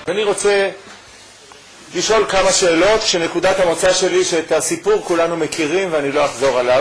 אני רוצה לשאול כמה שאלות, שנקודת המוצא שלי שאת הסיפור כולנו מכירים ואני לא אחזור עליו.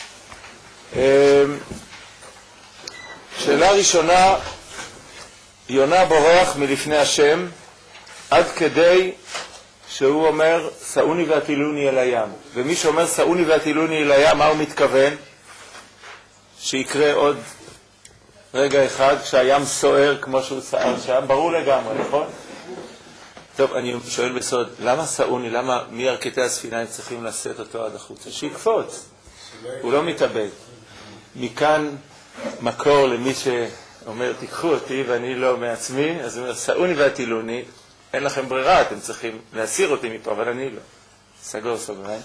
שאלה ראשונה, יונה בורח מלפני השם עד כדי שהוא אומר סעוני והטילוני אל הים. ומי שאומר סעוני והטילוני אל הים, מה הוא מתכוון? שיקרה עוד רגע אחד כשהים סוער כמו שהוא סער שם, ברור לגמרי, נכון? טוב, אני שואל בסוד, למה סעוני, למה מירכתי הספינה הם צריכים לשאת אותו עד החוצה? שיקפוץ, הוא לא מתאבד. מכאן מקור למי שאומר תיקחו אותי ואני לא מעצמי, אז הוא אומר סעוני והטילוני, אין לכם ברירה, אתם צריכים להסיר אותי מפה, אבל אני לא. סגור סוגריים.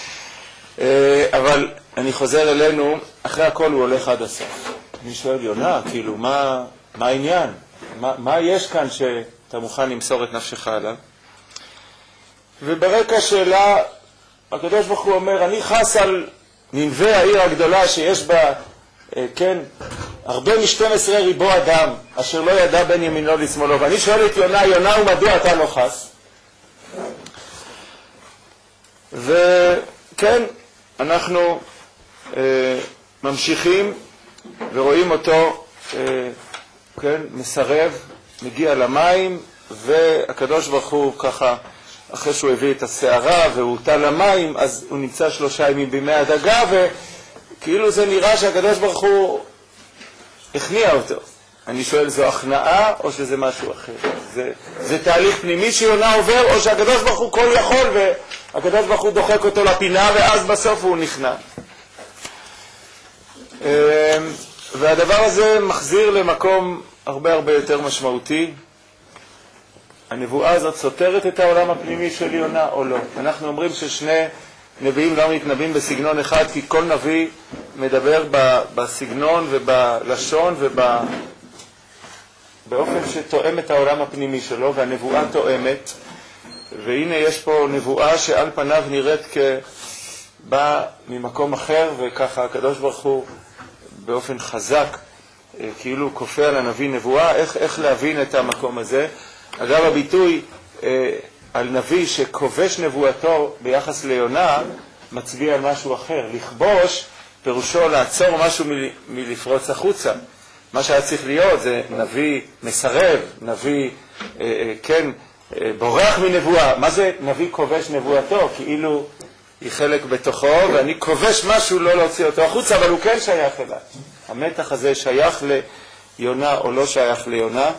אבל אני חוזר אלינו, אחרי הכל הוא הולך עד הסוף. אני שואל יונה, כאילו, מה העניין? מה יש כאן שאתה מוכן למסור את נפשך עליו? וברקע שאלה, הקדוש ברוך הוא אומר, אני חס על ננבה העיר הגדולה שיש בה, כן, הרבה מ-12 ריבו אדם, אשר לא ידע בין ימינו לשמאלו. ואני שואל את יונה, יונה, ומדוע אתה לא חס? וכן, אנחנו ממשיכים ורואים אותו, כן, מסרב, מגיע למים, והקדוש ברוך הוא ככה, אחרי שהוא הביא את הסערה והוא הוטל למים, אז הוא נמצא 3 ימים בימי הדגה, וכאילו זה נראה שהקדוש ברוך הוא הכניע אותו. אני שואל, זו הכנעה או שזה משהו אחר? זה תהליך פנימי שיונה עובר, או שהקדוש ברוך הוא כל יכול והקדוש ברוך הוא דוחק אותו לפינה ואז בסוף הוא נכנע? והדבר הזה מחזיר למקום הרבה הרבה יותר משמעותי. הנבואה הזאת סותרת את העולם הפנימי של יונה או לא? אנחנו אומרים ששני נביאים לא מתנבאים בסגנון אחד, כי כל נביא מדבר בסגנון ובלשון ובאופן שתואם את העולם הפנימי שלו, והנבואה תואמת. והנה יש פה נבואה שעל פניו נראית כבאה ממקום אחר, וככה הקדוש ברוך הוא באופן חזק כאילו כופה על הנביא נבואה. איך להבין את המקום הזה? אגב, הביטוי על נביא שכובש נבואתו ביחס ליונה מצביע על משהו אחר. לכבוש פירושו לעצור משהו מלפרוץ החוצה. מה שהיה צריך להיות זה נביא מסרב, נביא כן בורח מנבואה. מה זה נביא כובש נבואתו? כאילו היא חלק בתוכו ואני כובש משהו לא להוציא אותו החוצה, אבל הוא כן שייך אליי. המתח הזה שייך ליונה או לא שייך ליונה.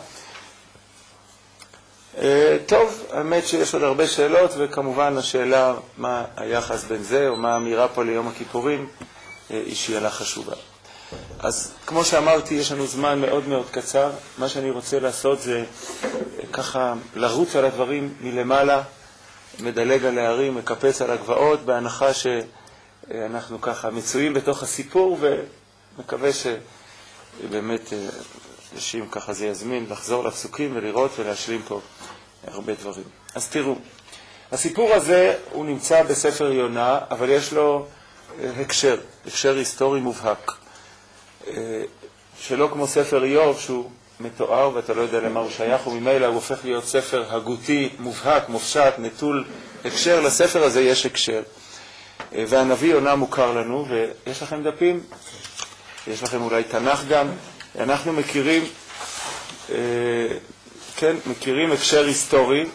טוב, האמת שיש עוד הרבה שאלות, וכמובן השאלה מה היחס בין זה או מה האמירה פה ליום הכיפורים היא שאלה חשובה. אז כמו שאמרתי, יש לנו זמן מאוד מאוד קצר. מה שאני רוצה לעשות זה ככה לרוץ על הדברים מלמעלה, מדלג על הערים, מקפץ על הגבעות, בהנחה שאנחנו ככה מצויים בתוך הסיפור, ומקווה שבאמת אנשים ככה זה יזמין לחזור לפסוקים ולראות ולהשלים פה הרבה דברים. אז תראו, הסיפור הזה הוא נמצא בספר יונה, אבל יש לו הקשר היסטורי מובהק. שלא כמו ספר איוב שהוא מתואר ואתה לא יודע למה הוא שייך, וממילא הוא הופך להיות ספר הגותי מובהק, מופשט, נטול הקשר. לספר הזה יש הקשר. והנביא יונה מוכר לנו, ויש לכם דפים, יש לכם אולי תנ"ך גם. אנחנו מכירים, כן, מכירים הקשר היסטורי,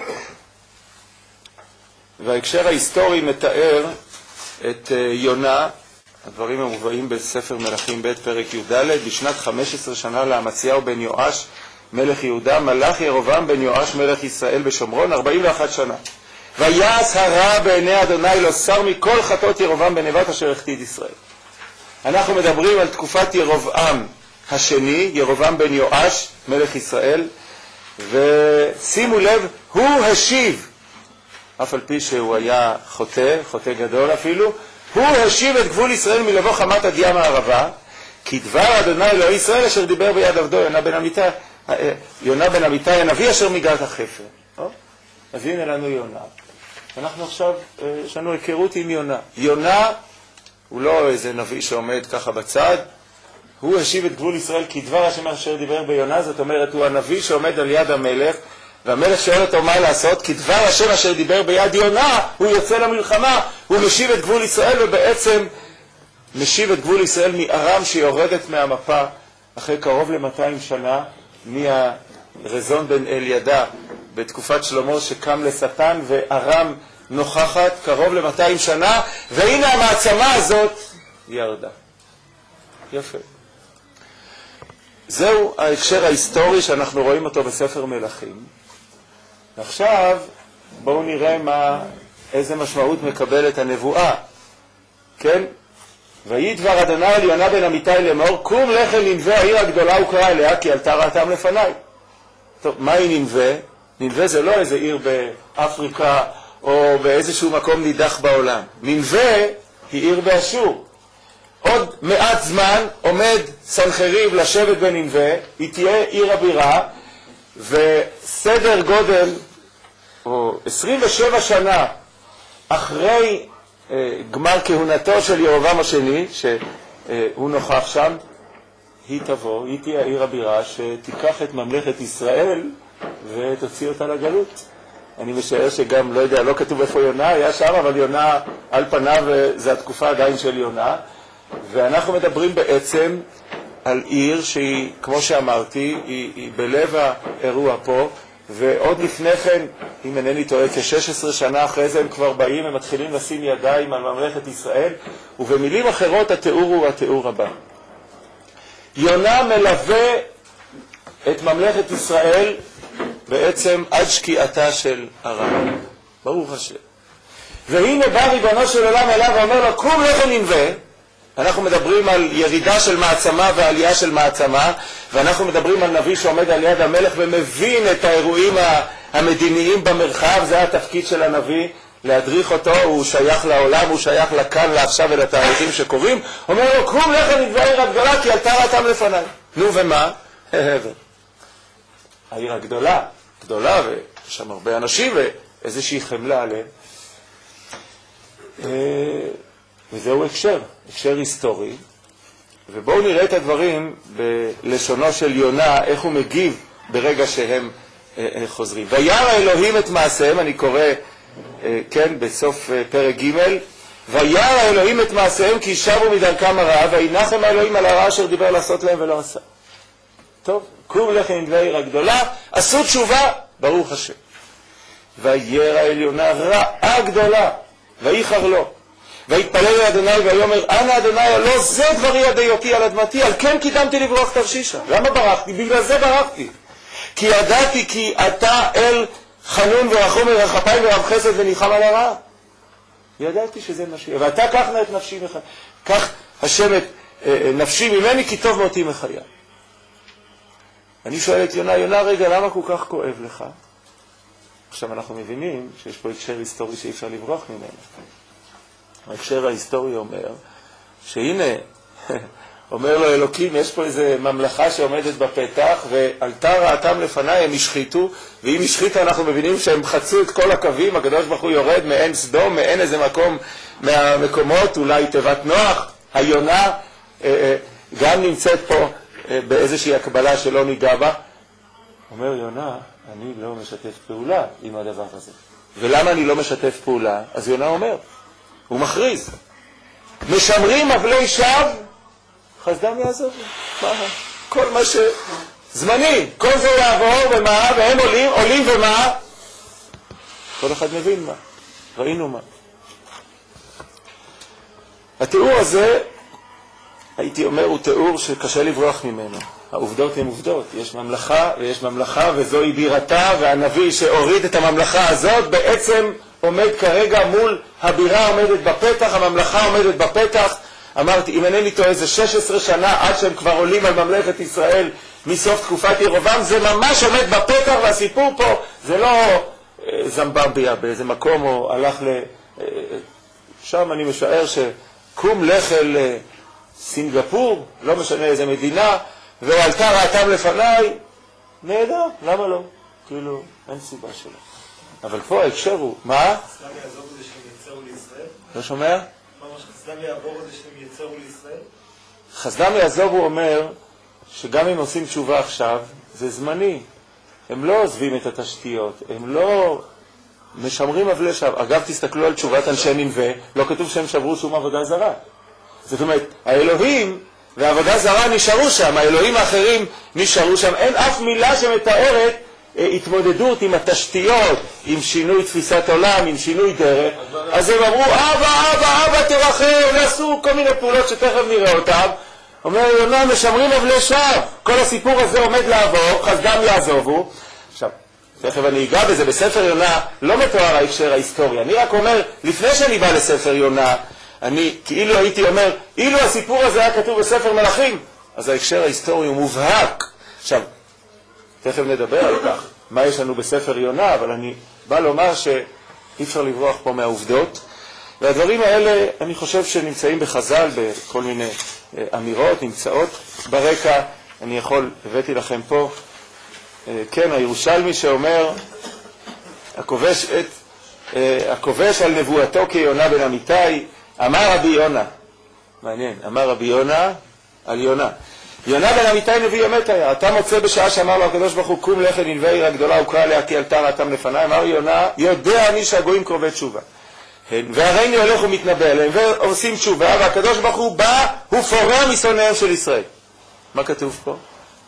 וההקשר ההיסטורי מתאר את יונה. הדברים המובאים בספר מלכים ב' פרק י"ד. בשנת 15 שנה לאמציהו בן יואש מלך יהודה מלך ירבעם בן יואש מלך ישראל בשומרון 41 שנה. ויעש הרע בעיני אדוני לא שר מכל חטאות ירבעם בן נבט אשר החטיא את ישראל. אנחנו מדברים על תקופת ירבעם השני, ירבעם בן יואש מלך ישראל, ושימו לב, הוא השיב, אף על פי שהוא היה חוטא גדול אפילו, הוא השיב את גבול ישראל מלבוא חמת עד ים הערבה, כי דבר אדוני אלוהי ישראל אשר דיבר ביד עבדו יונה בן אמיתי הנביא אשר מגעת החפר. אז הנה לנו יונה. אנחנו עכשיו, יש לנו היכרות עם יונה. יונה הוא לא איזה נביא שעומד ככה בצד, הוא השיב את גבול ישראל כי דבר השם אשר דיבר ביונה, זאת אומרת הוא הנביא שעומד על יד המלך, והמלך שואל אותו מה לעשות, כי דבר השם אשר דיבר ביד יונה, הוא יוצא למלחמה, הוא משיב את גבול ישראל, ובעצם משיב את גבול ישראל מארם שיורדת מהמפה אחרי קרוב ל-200 שנה, מהרזון בן אלידע בתקופת שלמה שקם לשטן, וארם נוכחת קרוב ל-200 שנה, והנה המעצמה הזאת ירדה. יפה. זהו ההקשר ההיסטורי שאנחנו רואים אותו בספר מלכים. עכשיו בואו נראה איזה משמעות מקבלת הנבואה. כן? ויהי דבר אדוני אל יונה בן אמיתי לאמור, קום לך אל נינווה העיר הגדולה וקרא אליה, כי עלתה רעתם לפניי. טוב, מהי נינווה? נינווה זה לא איזה עיר באפריקה או באיזשהו מקום נידח בעולם. נינווה היא עיר באשור. עוד מעט זמן עומד סנחריב לשבת בנינווה, היא תהיה עיר הבירה, וסדר גודל, או 27 שנה אחרי גמר כהונתו של ירובעם השני, שהוא נוכח שם, היא תבוא, היא תהיה עיר הבירה שתיקח את ממלכת ישראל ותוציא אותה לגלות. אני משער שגם, לא יודע, לא כתוב איפה יונה, היה שם, אבל יונה על פניו, זה התקופה עדיין של יונה. ואנחנו מדברים בעצם על עיר שהיא, כמו שאמרתי, היא בלב האירוע פה, ועוד לפני כן, אם אינני טועה, כ-16 שנה אחרי זה הם כבר באים, הם מתחילים לשים ידיים על ממלכת ישראל, ובמילים אחרות התיאור הוא התיאור הבא. יונה מלווה את ממלכת ישראל בעצם עד שקיעתה של ארם. ברוך השם. והנה בא ריבונו של עולם אליו ואומר לו, קום לך אל נינווה. אנחנו מדברים על ירידה של מעצמה ועלייה של מעצמה, ואנחנו מדברים על נביא שעומד על יד המלך ומבין את האירועים המדיניים במרחב. זה התפקיד של הנביא, להדריך אותו. הוא שייך לעולם, הוא שייך לכאן, לעכשיו ולתאריכים שקורים. אומר לו, קום לך אל נינווה העיר הגדולה, כי עלתה רעתם לפניי. נו ומה? העיר הגדולה, גדולה, ויש שם הרבה אנשים ואיזושהי חמלה עליהם. וזהו הקשר היסטורי. ובואו נראה את הדברים בלשונו של יונה, איך הוא מגיב ברגע שהם חוזרים. וירא אלוהים את מעשיהם, אני קורא, כן, בסוף פרק ג', וירא אלוהים את מעשיהם כי שבו מדרכם הרעה, וינחם האלוהים על הרעה אשר דיבר לעשות להם ולא עשה. טוב, קום לך נינווה העיר הגדולה, עשו תשובה, ברוך השם. וירא אל יונה רעה גדולה, וייחר לו. ויתפלל אל אדוני ויאמר, אנא אדוני, הלא זה דברי עד היותי על אדמתי, על כן קידמתי לברוח תרשישה. למה ברחתי? בגלל זה ברחתי. כי ידעתי כי אתה אל חנון ורחום ורחפיים ורב חסד וניחם על הרעה. ידעתי שזה מה שיהיה. ואתה קח נא את נפשי מחיי. קח השם את נפשי ממני, כי טוב מותי מחיי. אני שואל את יונה, יונה, רגע, למה כל כך כואב לך? עכשיו אנחנו מבינים שיש פה הקשר היסטורי שאי אפשר לברוח ממנו. ההקשר ההיסטורי אומר שהנה, אומר לו אלוקים, יש פה איזה ממלכה שעומדת בפתח, ועלתה רעתם לפניי, הם השחיתו, ואם השחיתו אנחנו מבינים שהם חצו את כל הקווים, הקדוש ברוך הוא יורד מעין סדום, מעין איזה מקום מהמקומות, אולי תיבת נוח, היונה גם נמצאת פה באיזושהי הקבלה שלא ניגע בה. אומר יונה, אני לא משתף פעולה עם הדבר הזה. ולמה אני לא משתף פעולה? אז יונה אומר, הוא מכריז, משמרים אבלי שווא, חסדם יעזוב. מה? כל מה זמני, כל זה יעבור ומה, והם עולים ומה? כל אחד מבין מה, ראינו מה. התיאור הזה, הייתי אומר, הוא תיאור שקשה לברוח ממנו. העובדות הן עובדות, יש ממלכה ויש ממלכה וזוהי בירתה, והנביא שהוריד את הממלכה הזאת בעצם עומד כרגע מול הבירה עומדת בפתח, הממלכה עומדת בפתח. אמרתי, אם אינני טועה, זה 16 שנה עד שהם כבר עולים על ממלכת ישראל מסוף תקופת ירובעם, זה ממש עומד בפתח, והסיפור פה זה לא זמבמביה באיזה מקום או הלך שם. אני משער שקום לך אל סינגפור, לא משנה איזה מדינה, ועלתה רעתם לפניי, נהדר, למה לא? כאילו, אין סיבה שלא. אבל פה ההקשר הוא, מה? חסדם יעזוב את זה שהם יצאו לישראל? לא שומע? מה שחסדם יעבור את זה שהם יצאו לישראל? חסדם יעזוב הוא אומר, שגם אם עושים תשובה עכשיו, זה זמני. הם לא עוזבים את התשתיות, הם לא משמרים אבלי שווא. אגב, תסתכלו על תשובת אנשי נינווה, לא כתוב שהם שברו שום עבודה זרה. זאת אומרת, האלוהים והעבודה זרה נשארו שם, האלוהים האחרים נשארו שם. אין אף מילה שמתארת התמודדות עם התשתיות, עם שינוי תפיסת עולם, עם שינוי דרך. אז הם אמרו, אבא, תרחם, ועשו כל מיני פעולות שתכף נראה אותם. אומר יונה, משמרים אבלי שווא. כל הסיפור הזה עומד לעבור, חסדם יעזובו. עכשיו, תכף אני אגע בזה, בספר יונה לא מתואר ההקשר ההיסטורי. אני רק אומר, לפני שאני בא לספר יונה, אני כאילו הייתי אומר, אילו הסיפור הזה היה כתוב בספר מלכים, אז ההקשר ההיסטורי הוא מובהק. עכשיו, תכף נדבר על כך, מה יש לנו בספר יונה, אבל אני בא לומר שאי אפשר לברוח פה מהעובדות, והדברים האלה אני חושב שנמצאים בחז"ל בכל מיני אמירות, נמצאות ברקע. אני הבאתי לכם פה, כן, הירושלמי שאומר, הכובש על נבואתו כיונה בן אמיתי, אמר רבי יונה, מעניין, אמר רבי יונה על יונה. יונה בן אמיתי נביא אמת היה, אתה מוצא בשעה שאמר לו הקדוש ברוך הוא, קום לך ננבה עיר הגדולה וקרא עליה כי עלתה ראתם לפניי. אמר יונה, יודע אני שהגויים קרובי תשובה, והרי אני הולך ומתנבא עליהם ועושים תשובה, והקדוש ברוך הוא בא, הוא פורע משונאיהם של ישראל. מה כתוב פה?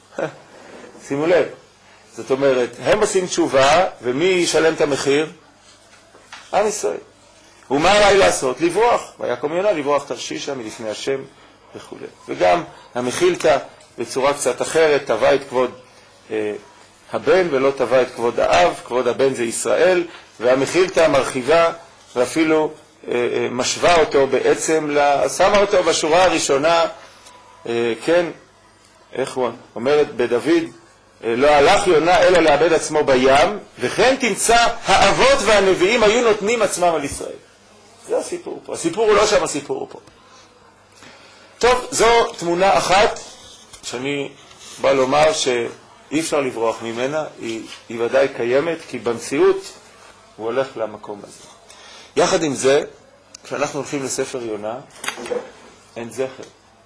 שימו לב, זאת אומרת, הם עושים תשובה, ומי ישלם את המחיר? עם ישראל. ומה עליי לעשות? לברוח. ויקום יונה לברוח תרשישה מלפני השם וכו'. וגם המחילתא בצורה קצת אחרת תבע את כבוד הבן ולא תבע את כבוד האב. כבוד הבן זה ישראל, והמחילתא מרחיבה ואפילו משווה אותו בעצם, שמה אותו בשורה הראשונה, כן, איך הוא אומרת בדוד, לא הלך יונה אלא לאבד עצמו בים, וכן תמצא האבות והנביאים היו נותנים עצמם על ישראל. זה הסיפור פה. הסיפור הוא לא שם, הסיפור הוא פה. טוב, זו תמונה אחת שאני בא לומר שאי אפשר לברוח ממנה, היא ודאי קיימת, כי במציאות הוא הולך למקום הזה. יחד עם זה, כשאנחנו הולכים לספר יונה, אין זכר.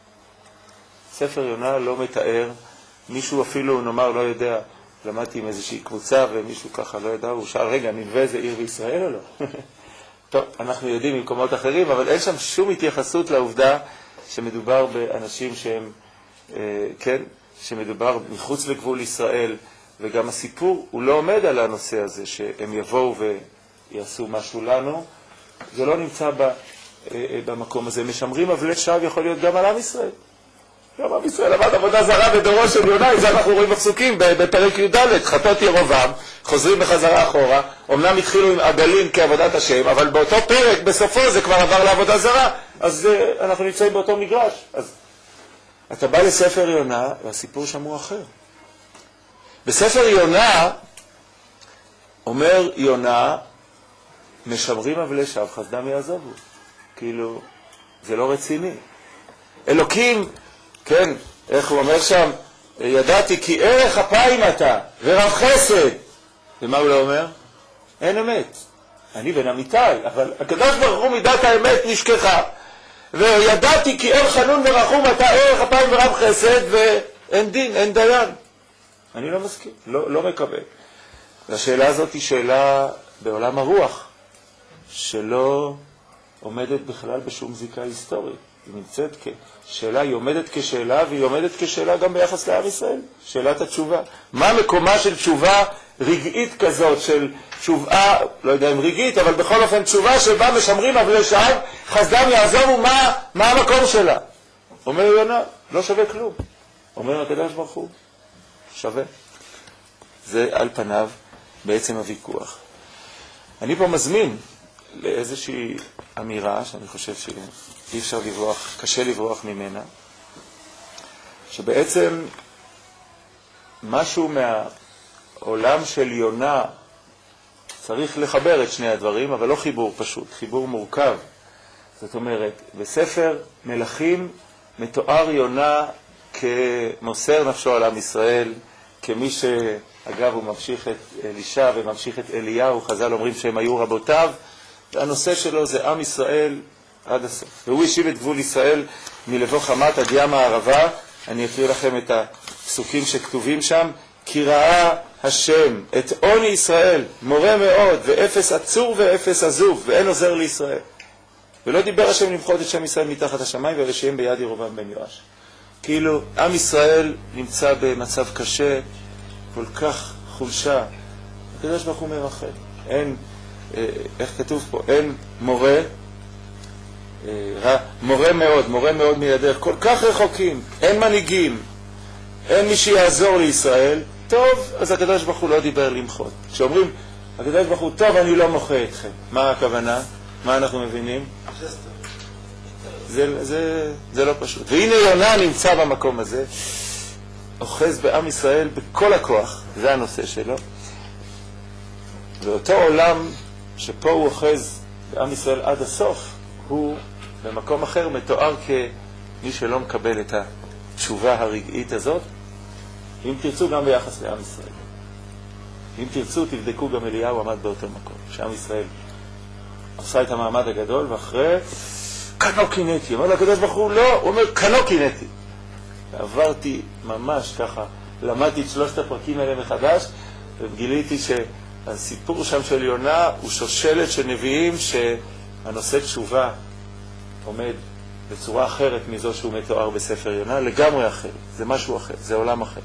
ספר יונה לא מתאר, מישהו אפילו נאמר לא יודע, למדתי עם איזושהי קבוצה ומישהו ככה לא יודע, הוא שאל, רגע, נינווה זה עיר בישראל או לא? טוב, אנחנו יודעים ממקומות אחרים, אבל אין שם שום התייחסות לעובדה שמדובר באנשים שהם, כן, שמדובר מחוץ לגבול ישראל, וגם הסיפור הוא לא עומד על הנושא הזה, שהם יבואו ויעשו משהו לנו, זה לא נמצא במקום הזה. משמרים אבלי שווא יכול להיות גם על עם ישראל. גם עם ישראל עבד עבודה זרה בדורו של יונה, זה אנחנו רואים בפסוקים בפרק י"ד, חטות ירבעם, חוזרים בחזרה אחורה, אמנם התחילו עם עגלים כעבודת השם, אבל באותו פרק, בסופו זה כבר עבר לעבודה זרה, אז אנחנו נמצאים באותו מגרש. אז אתה בא לספר יונה, והסיפור שם הוא אחר. בספר יונה, אומר יונה, משמרים אבלי שווא, חסדם יעזובו. כאילו, זה לא רציני. אלוקים, כן, איך הוא אומר שם, ידעתי כי ערך אפיים אתה, ורב חסד. ומה הוא לא אומר? אין אמת. אני בן אמיתי, אבל הקדוש ברוך הוא מידת האמת נשכחה. וידעתי כי אין חנון ורחום אתה, ערך אפיים ורב חסד, ואין דין, אין דיין. אני לא מסכים, לא מקבל. והשאלה הזאת היא שאלה בעולם הרוח, שלא עומדת בכלל בשום זיקה היסטורית. היא נמצאת כשאלה, היא עומדת כשאלה, והיא עומדת כשאלה גם ביחס לעם ישראל. שאלת התשובה. מה מקומה של תשובה רגעית כזאת, של תשובה, לא יודע אם רגעית, אבל בכל אופן תשובה שבה משמרים אבלי שווא, חסדם יעזובו, מה המקום שלה? אומר יונה, לא שווה כלום. אומר הקדוש ברוך הוא, שווה. זה על פניו בעצם הוויכוח. אני פה מזמין לאיזושהי אמירה שאני חושב שאי אפשר לברוח, קשה לברוח ממנה, שבעצם משהו מהעולם של יונה צריך לחבר את שני הדברים, אבל לא חיבור פשוט, חיבור מורכב. זאת אומרת, בספר מלכים מתואר יונה כמוסר נפשו על עם ישראל, כמי שאגב הוא ממשיך את אלישע וממשיך את אליהו, חז"ל אומרים שהם היו רבותיו, והנושא שלו זה עם ישראל עד הסוף. והוא השיב את גבול ישראל מלבוא חמת עד ים הערבה. אני אקריא לכם את הפסוקים שכתובים שם. כי ראה השם את עוני ישראל, מורה מאוד, ואפס עצור ואפס עזוב, ואין עוזר לישראל. ולא דיבר השם למחות את שם ישראל מתחת השמיים, ורשעים ביד ירובעם בן יואש. כאילו, עם ישראל נמצא במצב קשה, כל כך חולשה. הקדוש ברוך הוא מרחם. אין, איך כתוב פה? אין מורה, מורה מאוד מידך, כל כך רחוקים, אין מנהיגים, אין מי שיעזור לישראל. טוב, אז הקדוש ברוך הוא לא דיבר למחות. כשאומרים, הקדוש ברוך הוא, טוב, אני לא מוחה אתכם. מה הכוונה? מה אנחנו מבינים? זה לא פשוט. והנה יונה נמצא במקום הזה, אוחז בעם ישראל בכל הכוח, זה הנושא שלו. ואותו עולם שפה הוא אוחז בעם ישראל עד הסוף, הוא במקום אחר מתואר כמי שלא מקבל את התשובה הרגעית הזאת. אם תרצו גם ביחס לעם ישראל. אם תרצו תבדקו גם אליהו עמד באותו מקום. שעם ישראל עשה את המעמד הגדול ואחרי כנו קינאתי. אמר לקדוש ברוך הוא לא, הוא אומר כנו קינאתי. ועברתי ממש ככה, למדתי את 3 הפרקים האלה מחדש וגיליתי שהסיפור שם של יונה הוא שושלת של נביאים שהנושא תשובה עומד בצורה אחרת מזו שהוא מתואר בספר יונה, לגמרי אחר, זה משהו אחר, זה עולם אחר.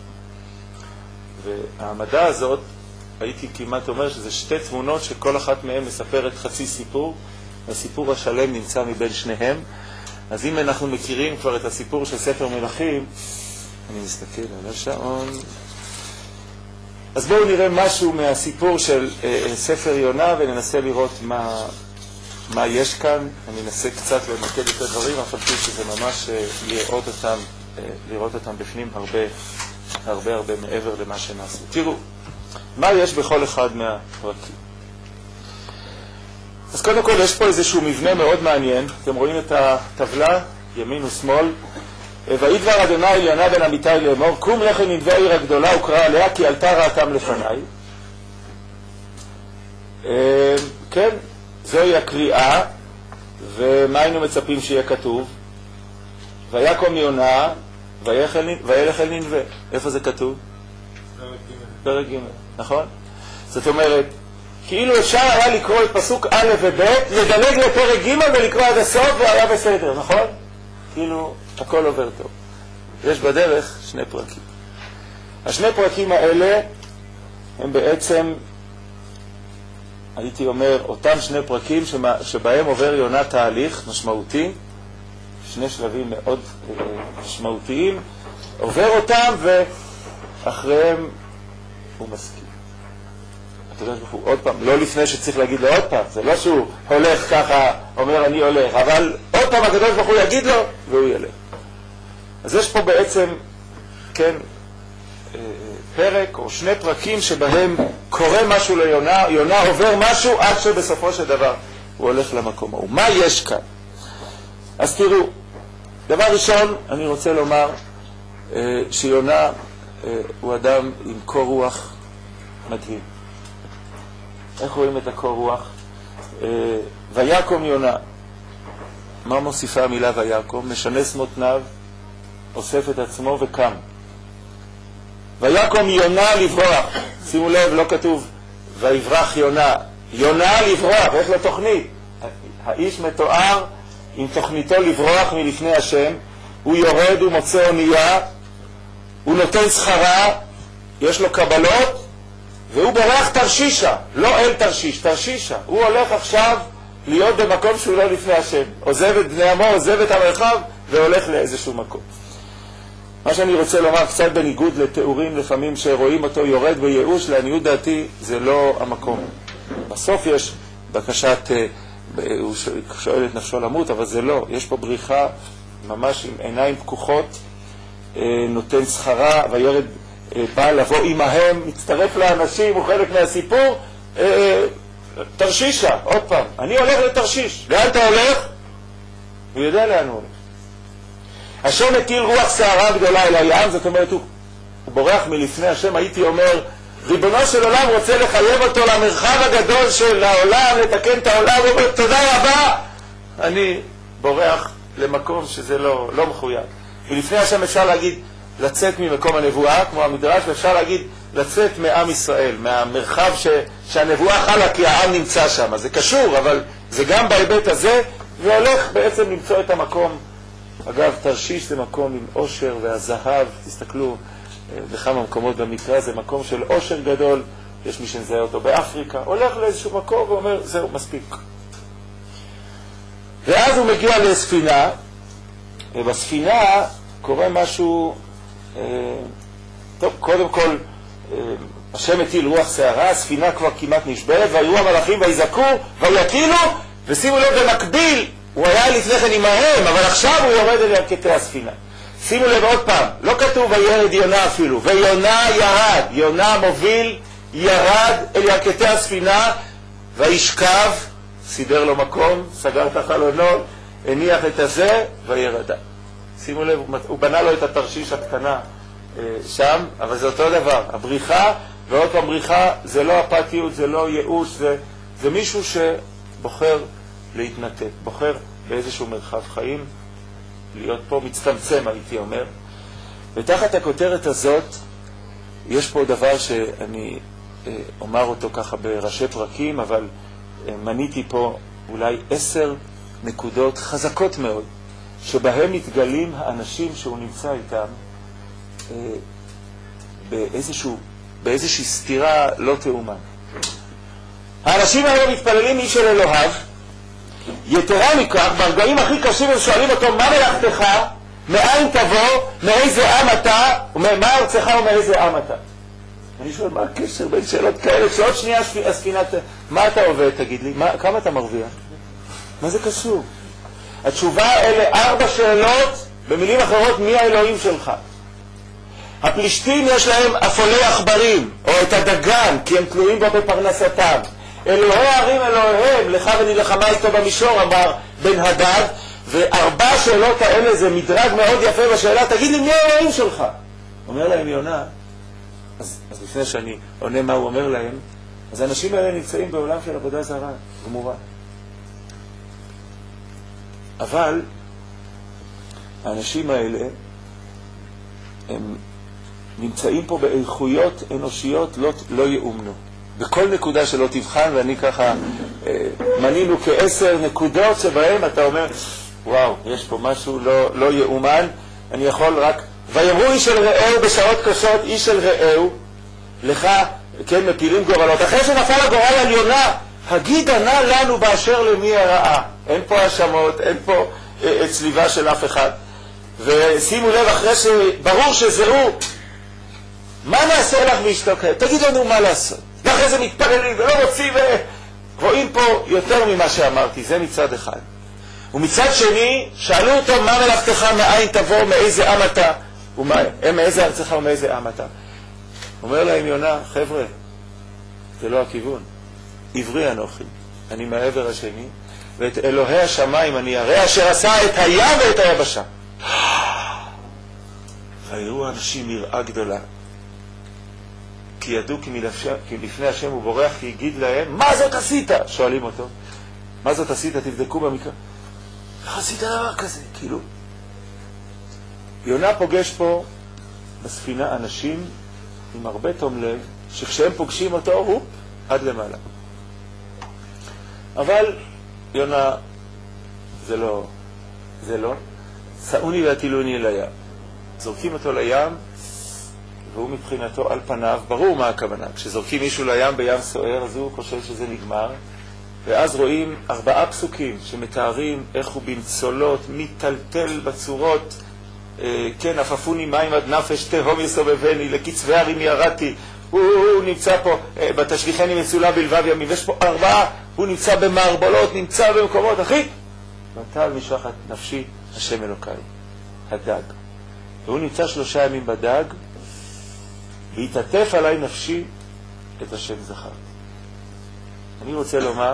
והעמדה הזאת, הייתי כמעט אומר שזה 2 תמונות שכל אחת מהן מספרת חצי סיפור, הסיפור השלם נמצא מבין שניהם. אז אם אנחנו מכירים כבר את הסיפור של ספר מלכים, אני מסתכל על השעון, אז בואו נראה משהו מהסיפור של ספר יונה וננסה לראות מה יש כאן. אני אנסה קצת למקד את הדברים, אבל שזה ממש לראות אותם בפנים הרבה מעבר למה שנעשו. תראו, מה יש בכל אחד מהפרקים? אז קודם כל יש פה איזשהו מבנה מאוד מעניין. אתם רואים את הטבלה, ימין ושמאל. וידבר אדוני אל יונה בן אמיתי לאמור, קום לך ננבא העיר הגדולה וקרא עליה, כי עלתה רעתם לפניי. כן, זוהי הקריאה, ומה היינו מצפים שיהיה כתוב? ויקום יונה, וילך אל ננבא. איפה זה כתוב? פרק ג', נכון? זאת אומרת, כאילו אפשר היה לקרוא את פסוק א' וב', לדלג לפרק ג' ולקרוא עד הסוף והיה בסדר, נכון? כאילו הכל עובר טוב. יש בדרך 2 פרקים. 2 פרקים האלה הם בעצם, הייתי אומר, אותם 2 פרקים שבהם עובר יונה תהליך משמעותי, 2 שלבים מאוד משמעותיים, עובר אותם ואחריהם הוא מסכים. הקדוש ברוך הוא עוד פעם, לא לפני שצריך להגיד לו עוד פעם, זה לא שהוא הולך ככה, אומר אני הולך, אבל עוד פעם הקדוש ברוך הוא יגיד לו והוא ילך. אז יש פה בעצם, כן, פרק או 2 פרקים שבהם קורה משהו ליונה, יונה עובר משהו עד שבסופו של דבר הוא הולך למקום ההוא. מה יש כאן? אז תראו, דבר ראשון אני רוצה לומר שיונה הוא אדם עם קור רוח מדהים. איך רואים את הקור רוח? ויקום יונה. מה מוסיפה המילה ויקום? משנס מותניו, אוסף את עצמו וקם. ויקום יונה לברוח. שימו לב, לא כתוב ויברח יונה. יונה לברוח, יש לו תוכנית. האיש מתואר עם תוכניתו לברוח מלפני השם. הוא יורד, הוא מוצא אונייה, הוא נותן שכרה, יש לו קבלות, והוא בורח תרשישה, לא אל תרשיש, תרשישה. הוא הולך עכשיו להיות במקום שהוא לא לפני השם. עוזב את בני עמו, עוזב את המרחב, והולך לאיזשהו מקום. מה שאני רוצה לומר, קצת בניגוד לתיאורים לפעמים שרואים אותו יורד בייאוש, לעניות דעתי זה לא המקום. בסוף יש בקשת, הוא שואל את נפשו למות, אבל זה לא. יש פה בריחה ממש עם עיניים פקוחות, נותן שכרה, וירד בא לבוא עמהם, מצטרף לאנשים, הוא חלק מהסיפור. תרשישה, עוד פעם, אני הולך לתרשיש. לאן אתה הולך? הוא יודע לאן הוא הולך. השם מטיל רוח שערה גדולה אל הים, זאת אומרת, הוא בורח מלפני השם. הייתי אומר, ריבונו של עולם רוצה לחייב אותו למרחב הגדול של העולם, לתקן את העולם, הוא אומר, תודה רבה, אני בורח למקום שזה לא מחויב. ולפני השם אפשר להגיד, לצאת ממקום הנבואה, כמו המדרש, ואפשר להגיד, לצאת מעם ישראל, מהמרחב שהנבואה חלה כי העם נמצא שם. זה קשור, אבל זה גם בהיבט הזה, והולך בעצם למצוא את המקום. אגב, תרשיש זה מקום עם עושר והזהב, תסתכלו בכמה מקומות במקרא, זה מקום של עושר גדול, יש מי שנזהה אותו באפריקה, הולך לאיזשהו מקום ואומר, זהו, מספיק. ואז הוא מגיע לספינה, ובספינה קורה משהו, טוב, קודם כל, השם הטיל רוח שערה, הספינה כבר כמעט נשברת, ויראו המלאכים ויזעקו ויטילו, ושימו לב במקביל, הוא היה לפני כן עמהם, אבל עכשיו הוא יורד אל ירכתי הספינה. שימו לב עוד פעם, לא כתוב וירד יונה אפילו, ויונה ירד, יונה מוביל, ירד אל ירכתי הספינה, וישכב, סידר לו מקום, סגר את החלונות, הניח את הזה, וירדה. שימו לב, הוא בנה לו את התרשיש הקטנה שם, אבל זה אותו דבר. הבריחה, ועוד פעם בריחה, זה לא אפתיות, זה לא ייאוש, זה מישהו שבוחר להתנתק, בוחר באיזשהו מרחב חיים, להיות פה מצטמצם, הייתי אומר. ותחת הכותרת הזאת, יש פה דבר שאני אומר אותו ככה בראשי פרקים, אבל מניתי פה אולי 10 נקודות חזקות מאוד, שבהם מתגלים האנשים שהוא נמצא איתם באיזושהי סתירה לא תאומן. האנשים האלה מתפללים איש אל אלוהיו, יתרה מכך, ברגעים הכי קשים הם שואלים אותו, מה מלאכתך, מאין תבוא, מאיזה עם אתה, מה ארצך ומאיזה עם אתה. אני שואל, מה הקשר בין שאלות כאלה? שעוד שנייה הספינה, מה אתה עובד, תגיד לי, כמה אתה מרוויח? מה זה קשור? התשובה אלה 4 שאלות, במילים אחרות, מי האלוהים שלך? הפלישתים יש להם אפולי עכברים, או את הדגן, כי הם תלויים בו בפרנסתם. אלוהי הערים אלוהיהם, לך ונלחמה איתו במישור, אמר בן הדד, ו4 שאלות האלה זה מדרג מאוד יפה בשאלה, תגיד לי, מי האלוהים שלך? אומר להם יונה, אז לפני שאני עונה מה הוא אומר להם, אז האנשים האלה נמצאים בעולם של עבודה זרה, גמורה. אבל האנשים האלה, הם נמצאים פה באיכויות אנושיות לא יאומנו. בכל נקודה שלא תבחן, ואני ככה מנינו כ10 נקודות שבהם אתה אומר, וואו, יש פה משהו לא יאומן. אני יכול רק, ויאמרו איש אל רעהו בשעות קשות, איש אל רעהו, לך, כן, מפילים גורלות. אחרי שנפל הגורל על יונה, הגידה נא לנו באשר למי הרעה. אין פה האשמות, אין פה צליבה של אף אחד. ושימו לב, אחרי שברור שזהו, מה נעשה לך ואשתוק? תגיד לנו מה לעשות. ואחרי זה מתפללים ולא רוצים, רואים פה יותר ממה שאמרתי, זה מצד אחד. ומצד שני, שאלו אותו, מה מלאכתך, מאין תבוא, מאיזה עם אתה? מאיזה ארצך ומאיזה עם אתה? אומר להם יונה, חבר'ה, זה לא הכיוון. עברי אנוכי, אני מהעבר השני, ואת אלוהי השמיים אני אראה, אשר עשה את הים ואת היבשה. ויראו אנשים יראה גדולה, כי ידעו כי לפני השם הוא בורח, כי יגיד להם, מה זאת עשית? שואלים אותו, מה זאת עשית? תבדקו במקרא. איך עשית דבר כזה? כאילו, יונה פוגש פה בספינה אנשים עם הרבה תום לב, שכשהם פוגשים אותו, עד למעלה. אבל יונה, זה לא, סעוני והטילוני אל הים. זורקים אותו לים, והוא מבחינתו על פניו, ברור מה הכוונה. כשזורקים מישהו לים בים סוער, אז הוא חושב שזה נגמר, ואז רואים 4 פסוקים שמתארים איך הוא במצולות, מטלטל בצורות, כן, אפפוני מים עד נפש, תהום יסובבני, לקצווי הרים ירדתי, הוא נמצא פה, בתשליחני מצולה בלבב ימים, ויש פה 4, הוא נמצא במערבולות, נמצא במקומות, אחי, ותעל משחת נפשי, השם אלוקיי, הדג. והוא נמצא 3 ימים בדג, והתעטף עליי נפשי את השם זכר. אני רוצה לומר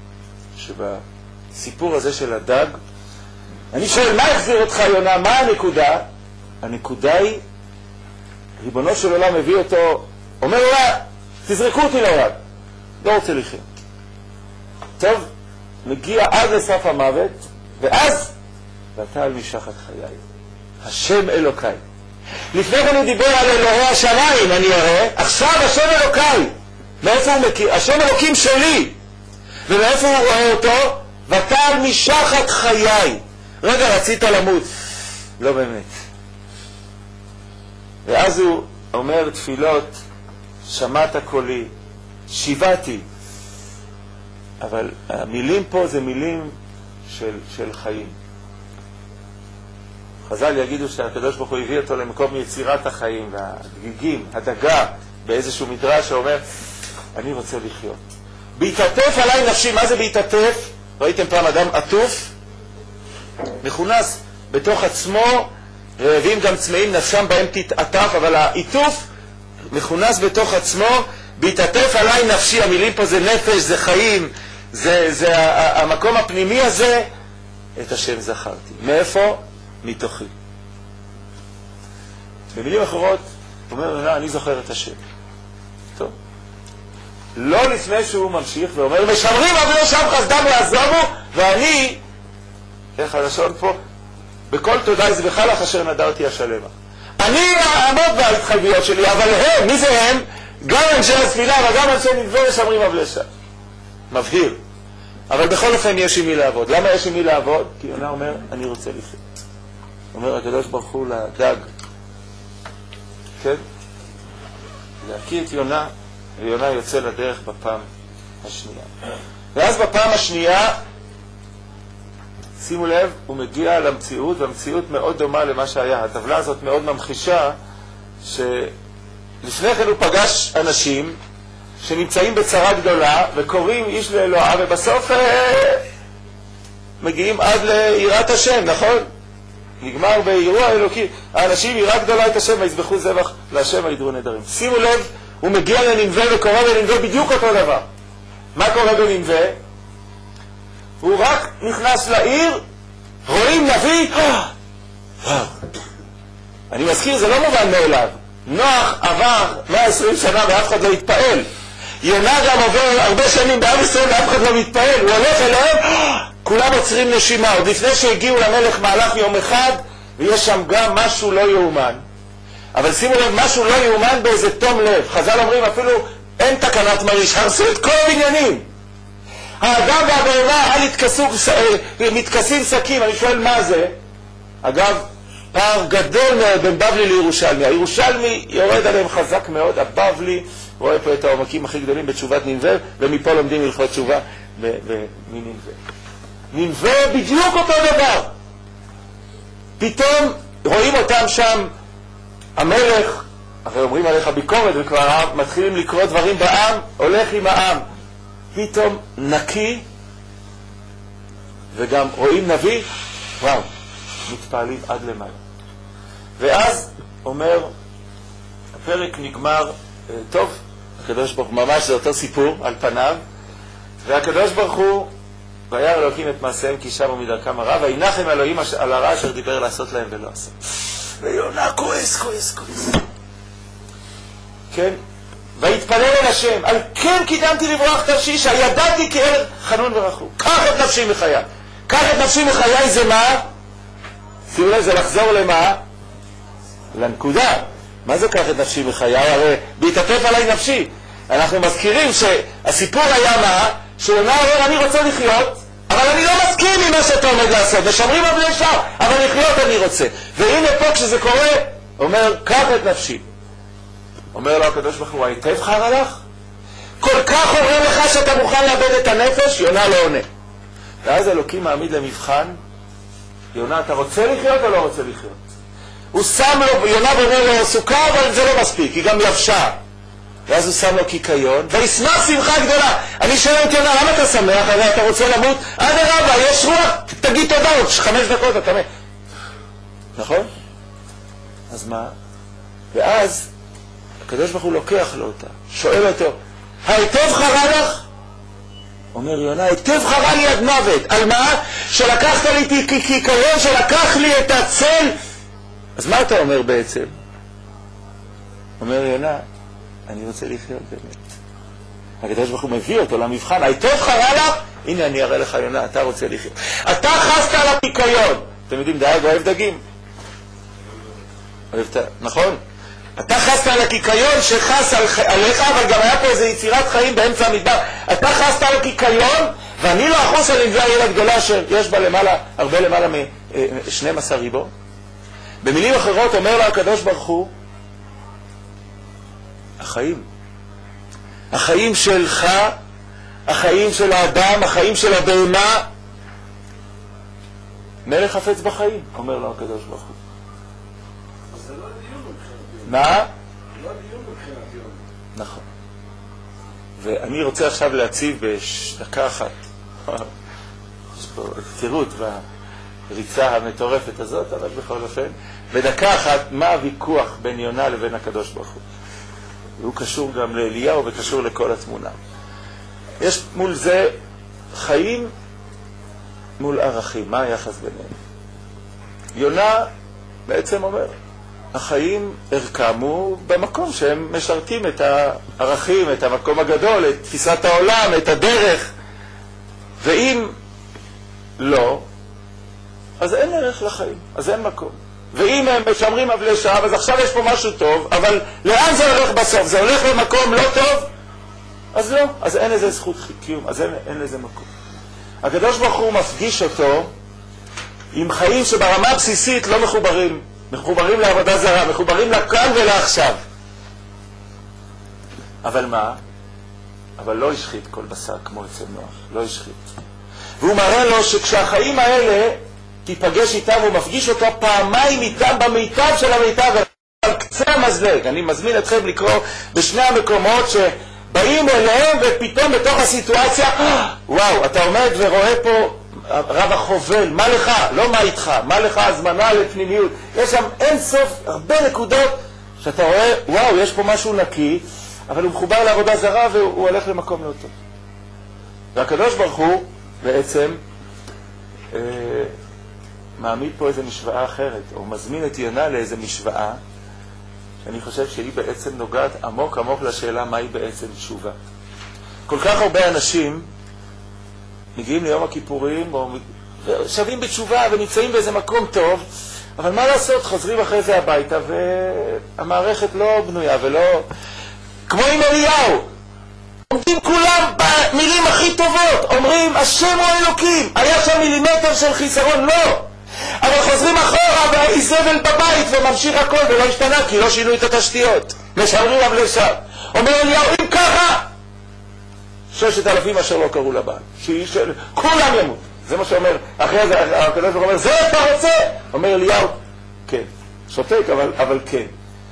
שבסיפור הזה של הדג, אני שואל, מה החזיר אותך יונה? מה הנקודה? הנקודה היא, ריבונו של עולם מביא אותו, אומר לו, תזרקו אותי לעולם, לא רוצה לחיות. טוב, מגיע עד לסף המוות, ואז ותעל משחת חיי, השם אלוקיי. לפני כן הוא דיבר על אלוהי השמיים, אני אראה. עכשיו השם אלוקיי. מאיפה הוא מכיר? השם אלוקים שלי. ומאיפה הוא רואה אותו? ותעל משחת חיי. רגע, רצית למות. לא באמת. ואז הוא אומר תפילות, שמעת קולי, שיבעתי. אבל המילים פה זה מילים של חיים. חז"ל יגידו שהקדוש ברוך הוא הביא אותו למקום יצירת החיים והדגיגים, הדגה, באיזשהו מדרש שאומר, אני רוצה לחיות. בהתעטף עליי נפשי. מה זה בהתעטף? ראיתם פעם אדם עטוף? מכונס בתוך עצמו, רעבים גם צמאים, נפשם בהם תתעטף, אבל העיטוף מכונס בתוך עצמו, בהתעטף עליי נפשי. המילים פה זה נפש, זה חיים, זה המקום הפנימי הזה. את השם זכרתי. מאיפה? מתוכי. במילים אחרות, הוא אומר, אני זוכר את השם. טוב. לא לפני שהוא ממשיך ואומר, משמרים אבני שם חסדם יעזובו, ואני, איך הלשון פה, בכל תודה יזבח לך אשר נדרתי השלמה. אני אעמוד בהתחייבויות שלי, אבל הם, מי זה הם? גם אנשי התפילה, אבל גם אנשי נדבר משמרים אבני שם. מבהיר. אבל בכל אופן יש עם מי לעבוד. למה יש עם מי לעבוד? כי יונה אומר, אני רוצה לחיות. אומר הקדוש ברוך הוא לדג, כן? להקיא את יונה, ויונה יוצא לדרך בפעם השנייה. ואז בפעם השנייה, שימו לב, הוא מגיע למציאות, והמציאות מאוד דומה למה שהיה. הטבלה הזאת מאוד ממחישה, שלפני כן הוא פגש אנשים שנמצאים בצרה גדולה, וקוראים איש לאלוהה, ובסוף מגיעים עד ליראת השם, נכון? נגמר באירוע אלוקי. האנשים יראה גדולה את השם, ויזבחו זבח להשם וידרו נדרים. שימו לב, הוא מגיע לנינווה וקורא בנינווה בדיוק אותו דבר. מה קורה בנינווה? הוא רק נכנס לעיר, רואים נביא, וואו. אני מזכיר, זה לא מובן מאליו. נוח עבר 120 שנה ואף אחד לא התפעל. יונה גם עובר הרבה שנים בעם ישראל ואף אחד לא מתפעל. הוא הולך אליהם, כולם עוצרים נשימה. עוד לפני שהגיעו למלך מהלך יום אחד, ויש שם גם משהו לא יאומן. אבל שימו לב, משהו לא יאומן באיזה תום לב. חז"ל אומרים אפילו אין תקנת מריש, הרסו את כל הבניינים. האדם והבהמה מתכסים שקים. אני שואל מה זה? אגב, פער גדול מאוד בין בבלי לירושלמי. הירושלמי יורד עליהם חזק מאוד, הבבלי רואה פה את העומקים הכי גדולים בתשובת נינווה, ומפה לומדים הלכות תשובה מנינווה. נינווה בדיוק אותו דבר. פתאום רואים אותם שם, המלך, הרי אומרים עליך ביקורת, וכבר מתחילים לקרוא דברים בעם, הולך עם העם. פתאום נקי, וגם רואים נביא, וואו, מתפעלים עד למעלה. ואז אומר, הפרק נגמר, טוב, הקדוש ברוך הוא, ממש זה אותו סיפור על פניו, והקדוש ברוך הוא, וירא אלוקים את מעשיהם כי שבו מדרכם הרע, וינחם אלוהים על הרע אשר דיבר לעשות להם ולא עשה. ויונה כועס. כן? ויתפלל אל השם, על כן קידמתי לברוח תרשיש, ידעתי כאל חנון ורחום. קח את נפשי מחיי. קח את נפשי מחיי זה מה? שימו לב, זה לחזור למה? לנקודה. מה זה קח את נפשי מחיי? הרי בהתעטף עליי נפשי. אנחנו מזכירים שהסיפור היה מה? שיונה אומר, אני רוצה לחיות, אבל אני לא מסכים עם מה שאתה עומד לעשות. משמרים אבני שם, אבל לחיות אני רוצה. והנה פה כשזה קורה, אומר, קח את נפשי. אומר לו הקדוש ברוך הוא, היטב חרא לך? כל כך אומר לך שאתה מוכן לאבד את הנפש? יונה לא עונה. ואז אלוקים מעמיד למבחן, יונה, אתה רוצה לחיות או לא רוצה לחיות? הוא שם לו, יונה אומר לו, סוכה, אבל זה לא מספיק, היא גם יבשה. ואז הוא שם לו קיקיון, וישמח שמחה גדולה. אני שואל את יונה, למה אתה שמח? הרי אתה רוצה למות? אדרבה, יש רוח, תגיד תודה, עוד 5 דקות אתה מת. נכון? אז מה? ואז הקדוש ברוך הוא לוקח לו אותה, שואל אותו, היטב חרה לך? אומר יונה, היטב חרה לי עד מוות. על מה? שלקחת לי קיקיון, שלקח לי את הצל. אז מה אתה אומר בעצם? אומר יונה, אני רוצה לחיות באמת. הקדוש ברוך הוא מביא אותו למבחן, היטב חרה לך? הנה אני אראה לך יונה, אתה רוצה לחיות. אתה חסת על הקיקיון. אתם יודעים, דייג אוהב דגים? נכון? אתה חסת על הקיקיון שחס עליך, אבל גם היה פה איזו יצירת חיים באמצע המדבר. אתה חסת על הקיקיון, ואני לא אחוס על נביא העיר הגדולה שיש בה למעלה, הרבה למעלה מ-12 ריבו. במילים אחרות אומר לה הקדוש ברוך הוא, החיים שלך, החיים של האדם, החיים של הבהמה, מלך חפץ בחיים, אומר לו הקדוש ברוך הוא. זה לא דיון מבחינת יום. מה? זה לא דיון מבחינת יום. נכון. ואני רוצה עכשיו להציב בדקה אחת. יש פה קצירות בריצה המטורפת הזאת, אבל בכל אופן, בדקה אחת, מה הוויכוח בין יונה לבין הקדוש ברוך הוא? הוא קשור גם לאליהו וקשור לכל התמונה. יש מול זה חיים מול ערכים. מה היחס ביניהם? יונה בעצם אומר, החיים ערכם הוא במקום שהם משרתים את הערכים, את המקום הגדול, את תפיסת העולם, את הדרך. ואם לא, אז אין ערך לחיים, אז אין מקום. ואם הם משמרים אבלי שעה, אז עכשיו יש פה משהו טוב, אבל לאן זה הולך בסוף? זה הולך למקום לא טוב? אז לא, אז אין לזה זכות קיום, אז אין לזה מקום. הקדוש ברוך הוא מפגיש אותו עם חיים שברמה הבסיסית לא מחוברים לעבודה זרה, מחוברים לכאן ולעכשיו. אבל מה? אבל לא השחית כל בשר כמו אצל נוח, לא השחית. והוא מראה לו שכשהחיים האלה תיפגש איתם, הוא מפגיש אותו פעמיים איתם במיטב של המיטב, על קצה המזלג. אני מזמין אתכם לקרוא בשני המקומות שבאים אליהם ופתאום בתוך הסיטואציה, וואו, אתה עומד ורואה פה רב החובל, מה לך? לא מה איתך, מה לך הזמנה לפנימיות. יש שם אין סוף הרבה נקודות שאתה רואה, וואו, יש פה משהו נקי, אבל הוא מחובר לעבודה זרה והוא הולך למקום לא טוב. והקדוש ברוך הוא בעצם מעמיד פה איזו משוואה אחרת, או מזמין את יונה לאיזו משוואה, שאני חושב שהיא בעצם נוגעת עמוק עמוק לשאלה מהי בעצם תשובה. כל כך הרבה אנשים מגיעים ליום הכיפורים, או שווים בתשובה ונמצאים באיזה מקום טוב, אבל מה לעשות, חוזרים אחרי זה הביתה, והמערכת לא בנויה ולא... כמו עם אליהו, עומדים כולם במילים הכי טובות, אומרים, השם הוא אלוקים, היה שם מילימטר של חיסרון, לא. אבל חוזרים אחורה והאיזבל בבית וממשיך הכל ולא השתנה, כי לא שינו את התשתיות. משמרים אבלי שם. אומר אליהו, אם ככה, 6,000 אשר לא קראו לבעל. כולם ימות. זה מה שאומר, אחרי זה הקדוש ברוך הוא אומר, זה אתה רוצה? אומר אליהו, כן. שותק, אבל כן.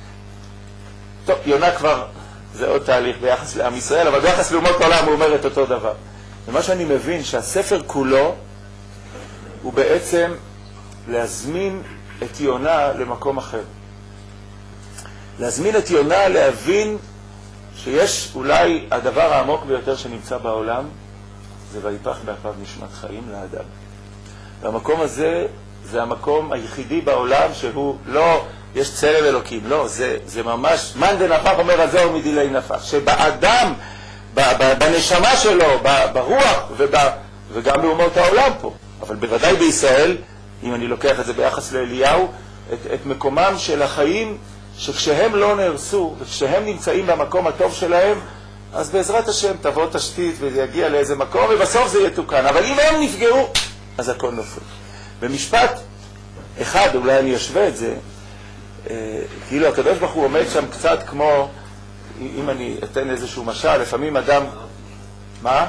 טוב, יונה כבר, זה עוד תהליך ביחס לעם ישראל, אבל ביחס לאומות העולם הוא אומר את אותו דבר. ומה שאני מבין, שהספר כולו הוא בעצם להזמין את יונה למקום אחר. להזמין את יונה להבין שיש אולי הדבר העמוק ביותר שנמצא בעולם, זה ויפח באפיו נשמת חיים לאדם. והמקום הזה זה המקום היחידי בעולם שהוא לא, יש צלם אלוקים, לא, זה ממש, מן דנפח אומר הזה הוא מדילי נפח, שבאדם, בנשמה שלו, ברוח וגם באומות העולם פה, אבל בוודאי בישראל, אם אני לוקח את זה ביחס לאליהו, את מקומם של החיים שכשהם לא נהרסו וכשהם נמצאים במקום הטוב שלהם, אז בעזרת השם תבוא תשתית ויגיע לאיזה מקום ובסוף זה יתוקן. אבל אם הם נפגעו, אז הכל נופל. במשפט אחד, אולי אני אשווה את זה, כאילו הקדוש ברוך הוא עומד שם קצת כמו, אם אני אתן איזשהו משל, לפעמים אדם... מה?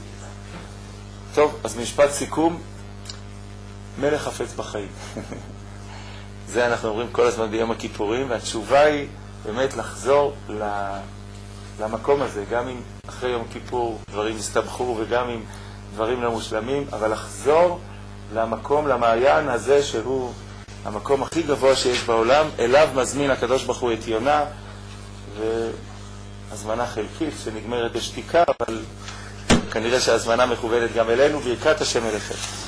טוב, אז משפט סיכום, מלך חפץ בחיים. זה אנחנו אומרים כל הזמן ביום הכיפורים, והתשובה היא באמת לחזור למקום הזה, גם אם אחרי יום כיפור דברים הסתבכו וגם אם דברים לא מושלמים, אבל לחזור למקום, למעיין הזה שהוא המקום הכי גבוה שיש בעולם, אליו מזמין הקדוש ברוך הוא את יונה, והזמנה חלקית שנגמרת בשתיקה, אבל כנראה שהזמנה מכוונת גם אלינו, ברכת השם אליכם.